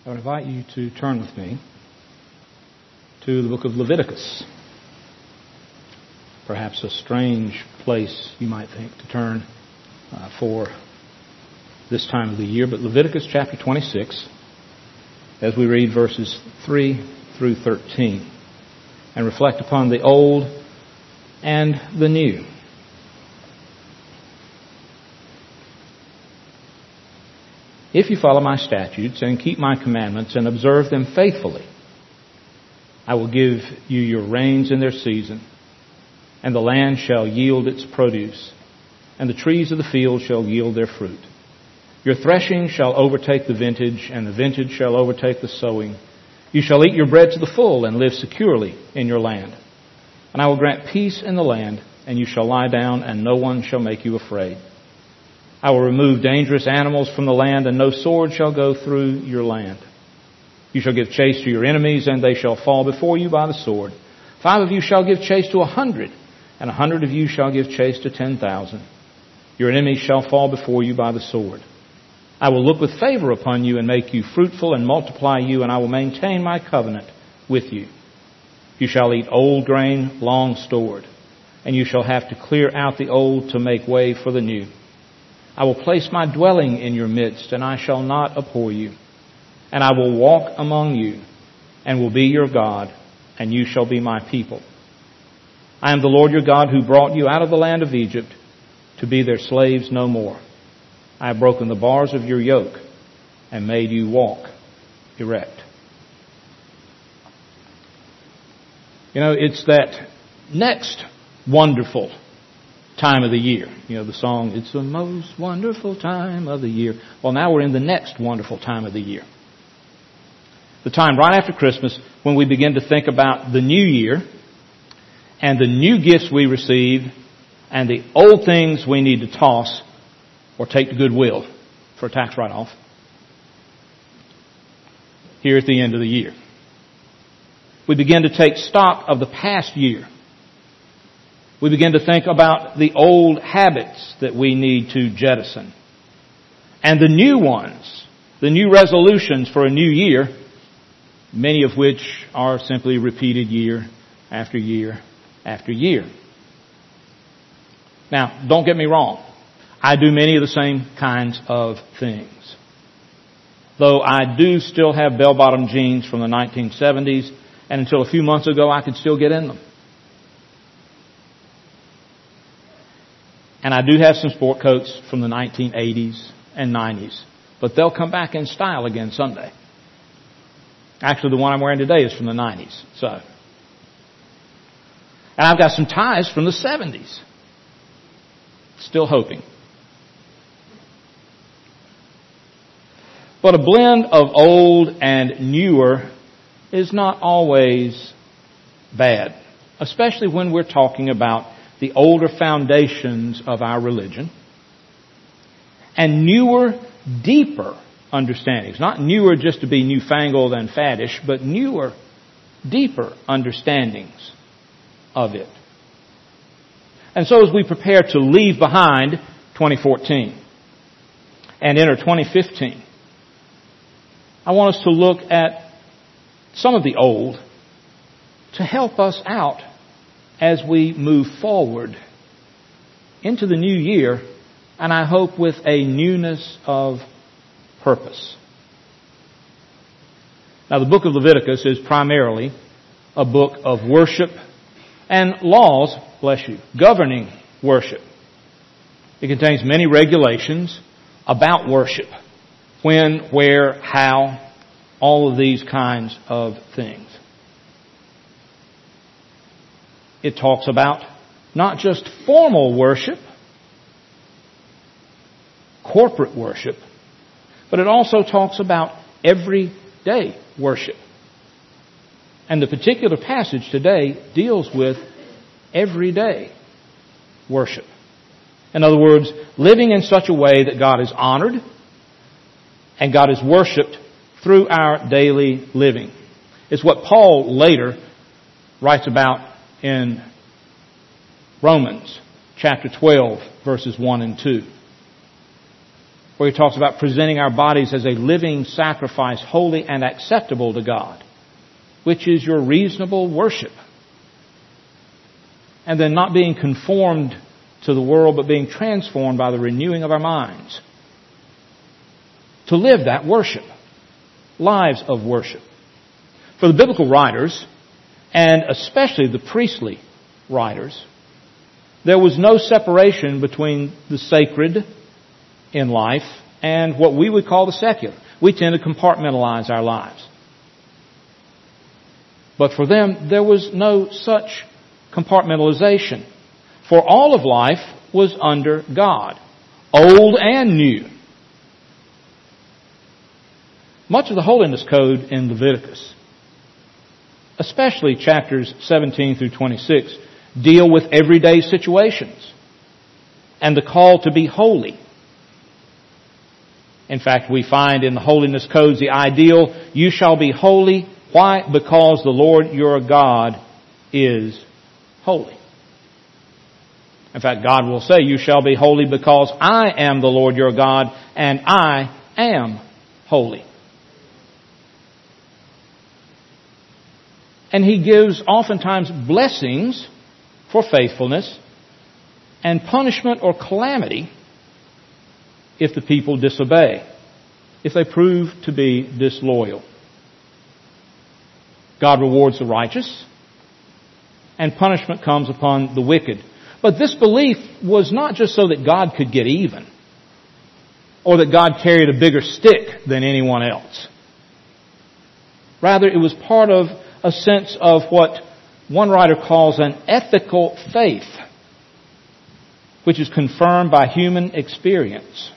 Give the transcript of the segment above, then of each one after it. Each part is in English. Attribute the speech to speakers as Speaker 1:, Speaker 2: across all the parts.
Speaker 1: I would invite you to turn with me to the book of Leviticus. Perhaps a strange place, you might think, to turn for this time of the year, but Leviticus chapter 26, as we read verses 3 through 13, and reflect upon the old and the new. If you follow my statutes and keep my commandments and observe them faithfully, I will give you your rains in their season, and the land shall yield its produce, and the trees of the field shall yield their fruit. Your threshing shall overtake the vintage, and the vintage shall overtake the sowing. You shall eat your bread to the full and live securely in your land. And I will grant peace in the land, and you shall lie down, and no one shall make you afraid. I will remove dangerous animals from the land, and no sword shall go through your land. You shall give chase to your enemies, and they shall fall before you by the sword. 5 of you shall give chase to 100, and 100 of you shall give chase to 10,000. Your enemies shall fall before you by the sword. I will look with favor upon you and make you fruitful and multiply you, and I will maintain my covenant with you. You shall eat old grain long stored, and you shall have to clear out the old to make way for the new. I will place my dwelling in your midst, and I shall not abhor you. And I will walk among you, and will be your God, and you shall be my people. I am the Lord your God who brought you out of the land of Egypt to be their slaves no more. I have broken the bars of your yoke and made you walk erect. You know, it's that next wonderful time of the year. You know, the song, it's the most wonderful time of the year. Well, now we're in the next wonderful time of the year. The time right after Christmas when we begin to think about the new year and the new gifts we receive and the old things we need to toss or take to Goodwill for a tax write-off here at the end of the year. We begin to take stock of the past year. We begin to think about the old habits that we need to jettison. And the new ones, the new resolutions for a new year, many of which are simply repeated year after year after year. Now, don't get me wrong. I do many of the same kinds of things. Though I do still have bell-bottom jeans from the 1970s, and until a few months ago I could still get in them. And I do have some sport coats from the 1980s and 90s. But they'll come back in style again someday. Actually, the one I'm wearing today is from the 90s. And I've got some ties from the 70s. Still hoping. But a blend of old and newer is not always bad. Especially when we're talking about the older foundations of our religion, and newer, deeper understandings. Not newer just to be newfangled and faddish, but newer, deeper understandings of it. And so as we prepare to leave behind 2014 and enter 2015, I want us to look at some of the old to help us out as we move forward into the new year, and I hope with a newness of purpose. Now, the book of Leviticus is primarily a book of worship and laws, bless you, governing worship. It contains many regulations about worship. When, where, how, all of these kinds of things. It talks about not just formal worship, corporate worship, but it also talks about everyday worship. And the particular passage today deals with everyday worship. In other words, living in such a way that God is honored and God is worshipped through our daily living. It's what Paul later writes about in Romans chapter 12, verses 1 and 2. where he talks about presenting our bodies as a living sacrifice, holy and acceptable to God, which is your reasonable worship. And then not being conformed to the world, but being transformed by the renewing of our minds. To live that worship. Lives of worship. For the biblical writers, and especially the priestly writers, there was no separation between the sacred in life and what we would call the secular. We tend to compartmentalize our lives. But for them, there was no such compartmentalization. For all of life was under God, old and new. Much of the holiness code in Leviticus, especially chapters 17 through 26, deal with everyday situations and the call to be holy. In fact, we find in the holiness codes the ideal, you shall be holy. Why? Because the Lord your God is holy. In fact, God will say, you shall be holy because I am the Lord your God and I am holy. And He gives oftentimes blessings for faithfulness and punishment or calamity if the people disobey, if they prove to be disloyal. God rewards the righteous, and punishment comes upon the wicked. But this belief was not just so that God could get even, or that God carried a bigger stick than anyone else. Rather, it was part of a sense of what one writer calls an ethical faith, which is confirmed by human experience.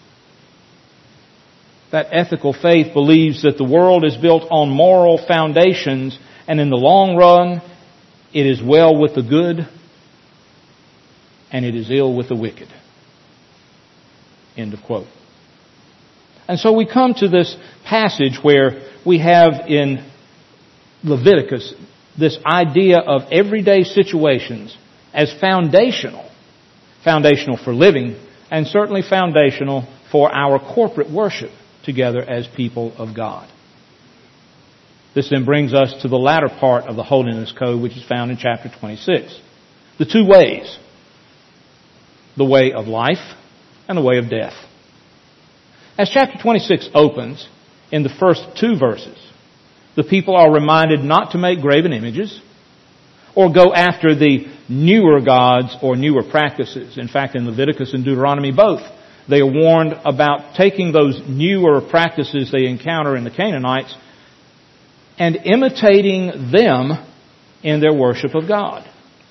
Speaker 1: That ethical faith believes that the world is built on moral foundations, and in the long run, it is well with the good, and it is ill with the wicked. End of quote. And so we come to this passage where we have in Leviticus this idea of everyday situations as foundational. Foundational for living, and certainly foundational for our corporate worship together as people of God. This then brings us to the latter part of the Holiness Code, which is found in chapter 26. The two ways. The way of life and the way of death. As chapter 26 opens, in the first two verses, the people are reminded not to make graven images or go after the newer gods or newer practices. In fact, in Leviticus and Deuteronomy both, they are warned about taking those newer practices they encounter in the Canaanites and imitating them in their worship of God.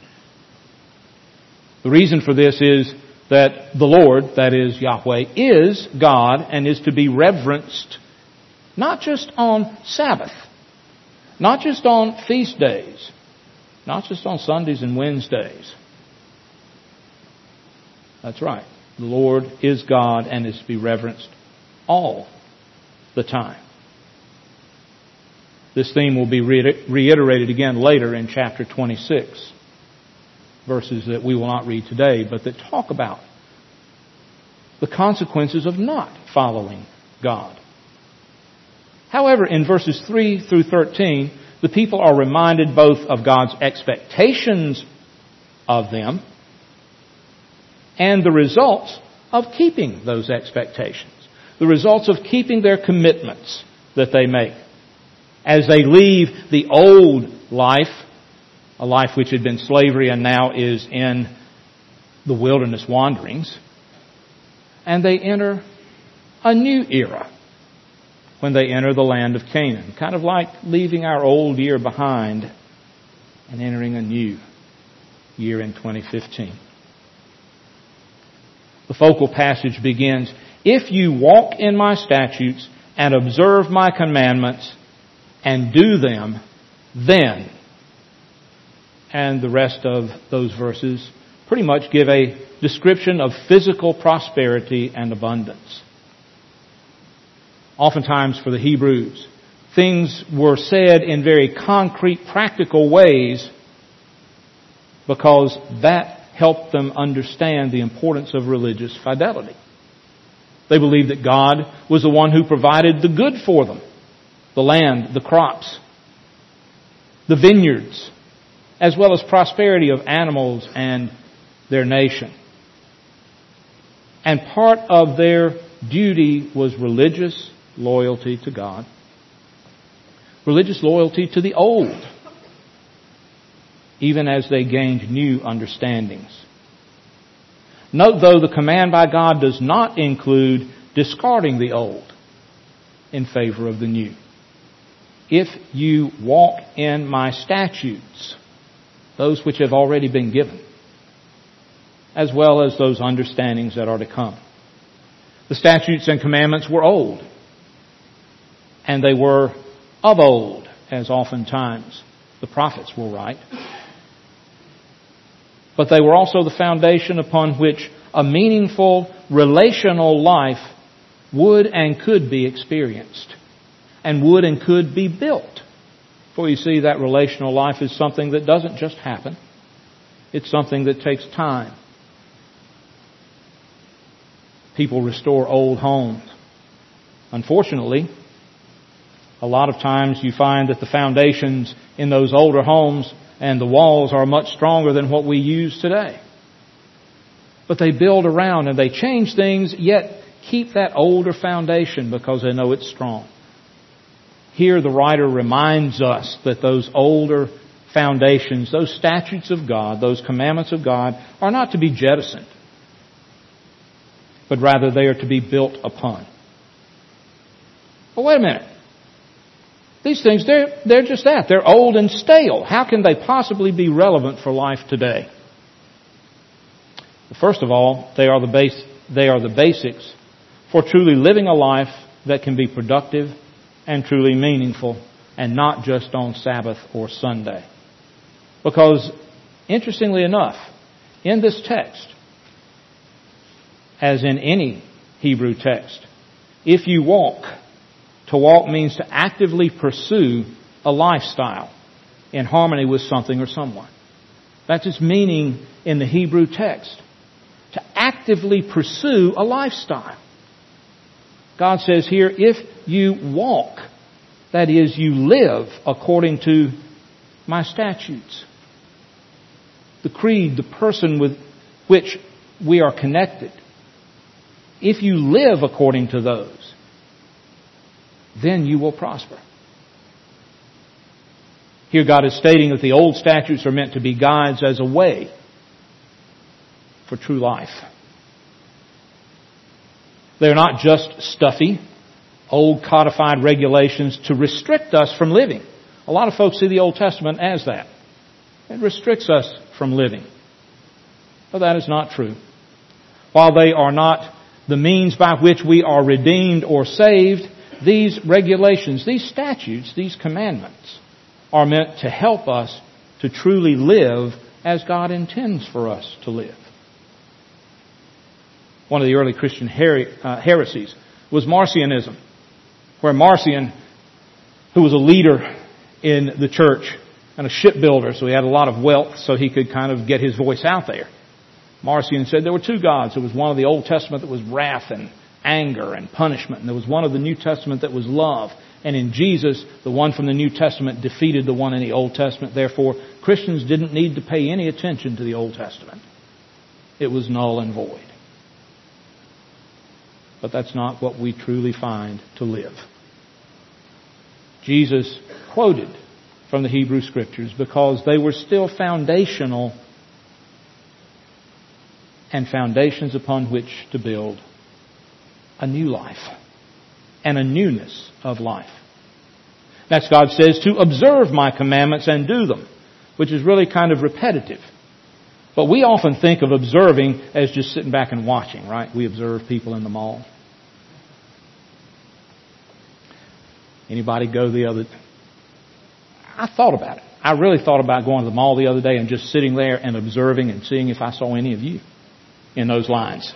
Speaker 1: The reason for this is that the Lord, that is Yahweh, is God and is to be reverenced not just on Sabbath, not just on feast days, not just on Sundays and Wednesdays. That's right. The Lord is God and is to be reverenced all the time. This theme will be reiterated again later in chapter 26. Verses that we will not read today, but that talk about the consequences of not following God. However, in verses 3 through 13, the people are reminded both of God's expectations of them and the results of keeping those expectations. The results of keeping their commitments that they make. As they leave the old life, a life which had been slavery and now is in the wilderness wanderings, and they enter a new era when they enter the land of Canaan. Kind of like leaving our old year behind and entering a new year in 2015. The focal passage begins, if you walk in my statutes and observe my commandments and do them, then. And the rest of those verses pretty much give a description of physical prosperity and abundance. Oftentimes for the Hebrews, things were said in very concrete, practical ways because that helped them understand the importance of religious fidelity. They believed that God was the one who provided the good for them. The land, the crops, the vineyards, as well as prosperity of animals and their nation. And part of their duty was religious loyalty to God. Religious loyalty to the old, even as they gained new understandings. Note, though, the command by God does not include discarding the old in favor of the new. If you walk in my statutes, those which have already been given, as well as those understandings that are to come. The statutes and commandments were old, and they were of old, as oftentimes the prophets will write. But they were also the foundation upon which a meaningful relational life would and could be experienced, and would and could be built. For you see, that relational life is something that doesn't just happen. It's something that takes time. People restore old homes. Unfortunately, a lot of times you find that the foundations in those older homes and the walls are much stronger than what we use today. But they build around and they change things, yet keep that older foundation because they know it's strong. Here the writer reminds us that those older foundations, those statutes of God, those commandments of God, are not to be jettisoned, but rather they are to be built upon. But wait a minute. These things, they're just that. They're old and stale. How can they possibly be relevant for life today? Well, first of all, they are the basics for truly living a life that can be productive and truly meaningful, and not just on Sabbath or Sunday. Because, interestingly enough, in this text, as in any Hebrew text, if you walk, to walk means to actively pursue a lifestyle in harmony with something or someone. That's its meaning in the Hebrew text. To actively pursue a lifestyle. God says here, if you walk, that is, you live according to my statutes. The creed, the person with which we are connected. If you live according to those, then you will prosper. Here God is stating that the old statutes are meant to be guides as a way for true life. They're not just stuffy, old codified regulations to restrict us from living. A lot of folks see the Old Testament as that. It restricts us from living. But that is not true. While they are not the means by which we are redeemed or saved, these regulations, these statutes, these commandments are meant to help us to truly live as God intends for us to live. One of the early Christian heresies was Marcionism, where Marcion, who was a leader in the church and a shipbuilder, so he had a lot of wealth so he could kind of get his voice out there. Marcion said there were two gods. There was one of the Old Testament that was wrath and anger and punishment, and there was one of the New Testament that was love. And in Jesus, the one from the New Testament defeated the one in the Old Testament. Therefore, Christians didn't need to pay any attention to the Old Testament. It was null and void. But that's not what we truly find to live. Jesus quoted from the Hebrew Scriptures because they were still foundational and foundations upon which to build a new life and a newness of life. That's, God says, to observe my commandments and do them, which is really kind of repetitive. But we often think of observing as just sitting back and watching, right? We observe people in the mall. Anybody go I thought about it. I really thought about going to the mall the other day and just sitting there and observing and seeing if I saw any of you in those lines.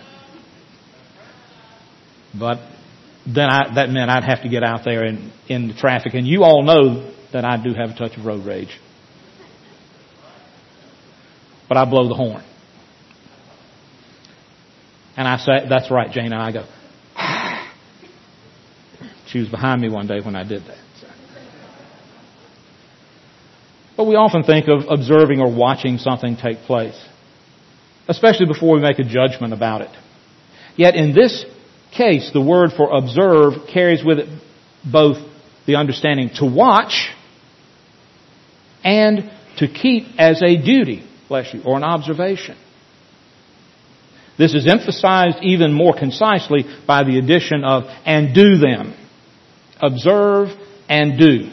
Speaker 1: But then that meant I'd have to get out there in the traffic. And you all know that I do have a touch of road rage. But I blow the horn. And I say, that's right, Jane. And I go, She was behind me one day when I did that. But we often think of observing or watching something take place, especially before we make a judgment about it. Yet in this case, the word for observe carries with it both the understanding to watch and to keep as a duty, bless you, or an observation. This is emphasized even more concisely by the addition of and do them. Observe and do.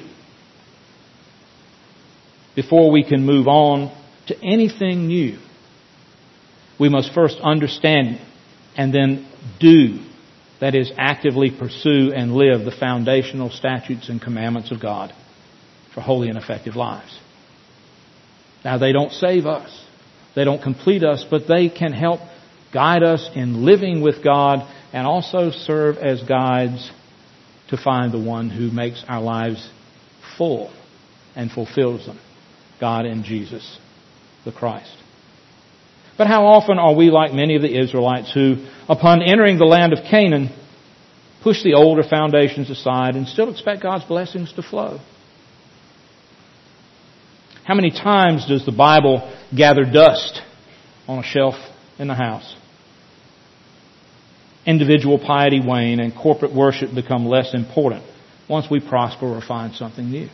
Speaker 1: Before we can move on to anything new, we must first understand and then do. That is, actively pursue and live the foundational statutes and commandments of God for holy and effective lives. Now, they don't save us. They don't complete us, but they can help guide us in living with God and also serve as guides to find the one who makes our lives full and fulfills them, God in Jesus the Christ. But how often are we like many of the Israelites who, upon entering the land of Canaan, push the older foundations aside and still expect God's blessings to flow? How many times does the Bible gather dust on a shelf in the house? Individual piety wane and corporate worship become less important once we prosper or find something new.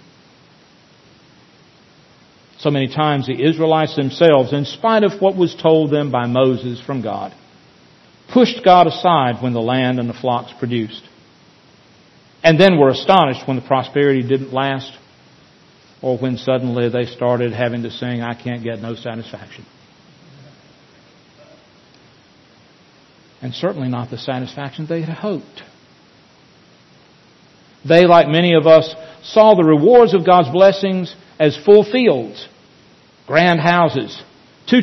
Speaker 1: So many times the Israelites themselves, in spite of what was told them by Moses from God, pushed God aside when the land and the flocks produced. And then were astonished when the prosperity didn't last, or when suddenly they started having to sing, "I can't get no satisfaction." And certainly not the satisfaction they had hoped. They, like many of us, saw the rewards of God's blessings as full fields, grand houses, 2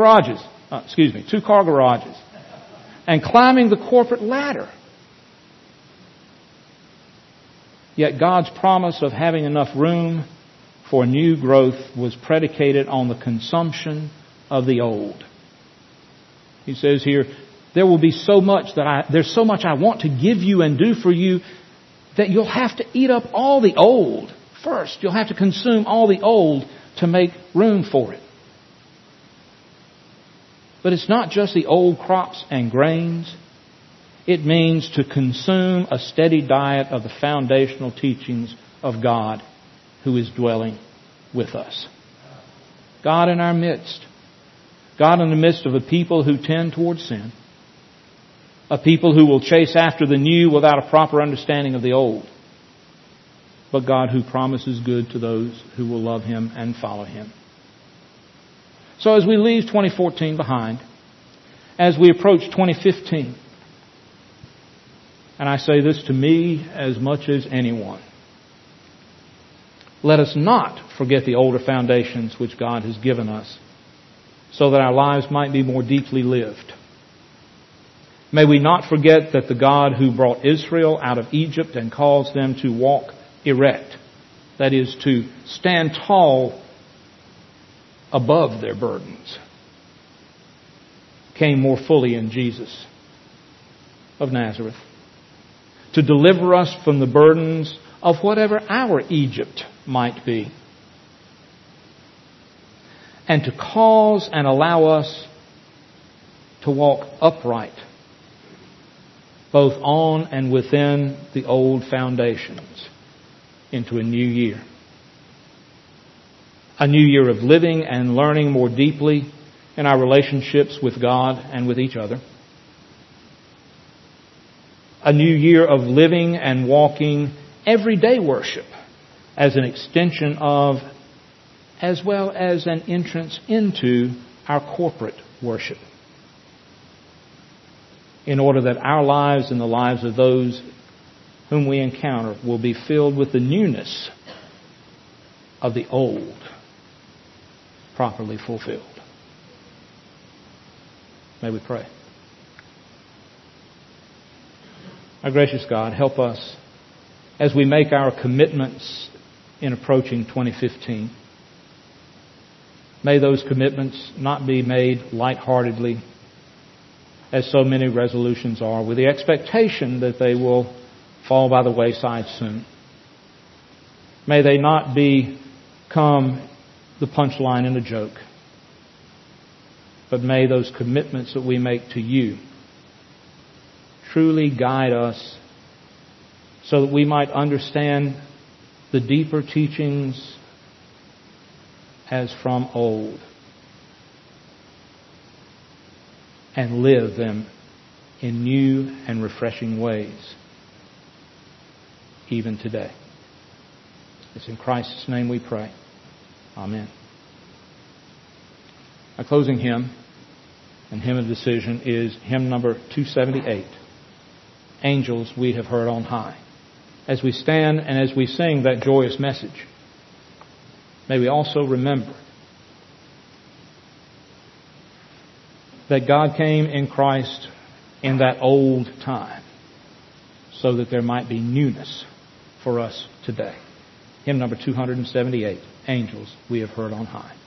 Speaker 1: car garages, and climbing the corporate ladder. Yet God's promise of having enough room for new growth was predicated on the consumption of the old. He says here, there's so much I want to give you and do for you that you'll have to eat up all the old first. You'll have to consume all the old to make room for it. But it's not just the old crops and grains. It means to consume a steady diet of the foundational teachings of God who is dwelling with us. God in our midst. God in the midst of a people who tend towards sin. A people who will chase after the new without a proper understanding of the old. But God who promises good to those who will love Him and follow Him. So as we leave 2014 behind, as we approach 2015, and I say this to me as much as anyone, let us not forget the older foundations which God has given us so that our lives might be more deeply lived. May we not forget that the God who brought Israel out of Egypt and calls them to walk erect, that is, to stand tall above their burdens, came more fully in Jesus of Nazareth to deliver us from the burdens of whatever our Egypt might be, and to cause and allow us to walk upright both on and within the old foundations into a new year. A new year of living and learning more deeply in our relationships with God and with each other. A new year of living and walking everyday worship as an extension of, as well as an entrance into, our corporate worship, in order that our lives and the lives of those whom we encounter will be filled with the newness of the old, properly fulfilled. May we pray. Our gracious God, help us as we make our commitments in approaching 2015. May those commitments not be made lightheartedly, as so many resolutions are, with the expectation that they will fall by the wayside soon. May they not become the punchline in a joke, but may those commitments that we make to you truly guide us so that we might understand the deeper teachings as from old and live them in new and refreshing ways even today. It's in Christ's name we pray. Amen. Our closing hymn and hymn of decision is hymn number 278, Angels We Have Heard on High. As we stand and as we sing that joyous message, may we also remember that God came in Christ in that old time so that there might be newness for us today. Hymn number 278, Angels We Have Heard on High.